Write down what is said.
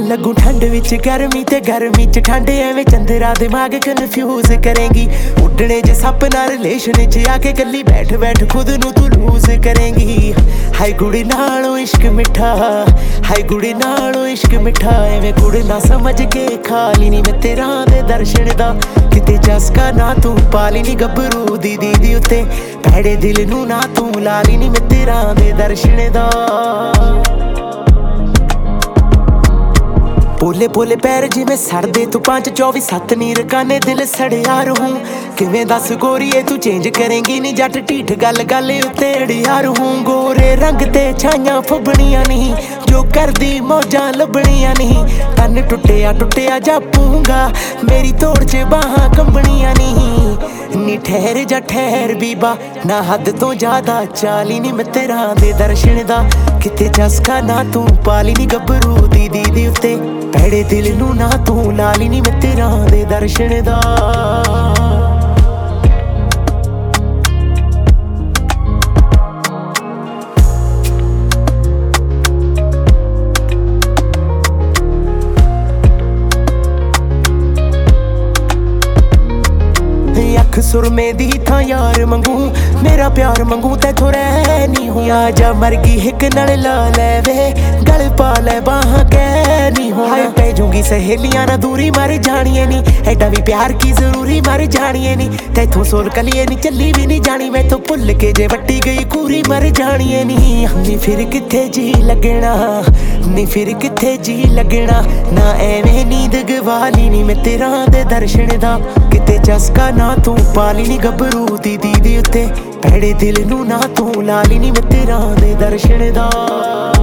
लगू ठंड विच गर्मी ते गर्मी च ठंड एवें चंदरा दिमाग कन्फ्यूज करेंगी। उड्डने जे सप नाल रिलेशन च आके गली बैठ बैठ खुद नू तू लूज करेंगी। हाय कुड़ी नालों इश्क मिठा, हाय कुड़ी नालों इश्क मिठा, एवें कुड़ी ना समझ के खाली नी मैं तेरा दे दर्शन दा। किते चस्का ना तू पाली नी गभरू दी दीदी उत्ते, भैड़े दिल नू ना तू लाली नी मैं तेरा दे दर्शन दा। पोले पोले पैर जिवें सड़दे तू 5-24-7 नी रकाने दिल सड़िया रहूं। किवें दस गोरीए तू चेंज करेंगी नी जट ढीठ गल गल उत्ते अड़िया रहूं। गोरे रंग ते छाइयां फुबणियां नहीं, जो करदी मौजां लभणियां नहीं। तन टुटिया जापूंगा मेरी तोड़ च बाहां कंबणियां नहीं। नी ठहर जा ठहर बीबा ना हद तो ज्यादा चाली नी मैं तेरा दे दर्शन दा। किते चस्का ना तू पाली नी गभरू दी दीदी उत्ते, भैड़े दिल नू ना तू लाली नी मैं तेरा दे दर्शन दा। अख सुरमे दी थां यार मंगू, मेरा प्यार मंगू तैथों रह नी हूं। आजा मरगी हिक नाल ला लै वे, गल पा लै बाहां कह नी हूं। हाय पै जूंगी सहेलियां ना दूरी मर जानिए नी, एडा भी प्यार की जरूरी मर जानिए नी। तैथों सोल कलिए नी चली भी नी जानी, मैं तो भुल के जे वट्टी गई कूरी मर जानिए नी। नी फिर किथे जी लगना, नी फिर किथे जी लगना, ना एवें नींद गवाली नी मैं तेरा दे दर्शन दा। किते चस्का ना तू पाली नी गभरू दी दीदी उत्ते, भैड़े दिल नू ना तू लाली नी मैं तेरा दे दर्शन दा।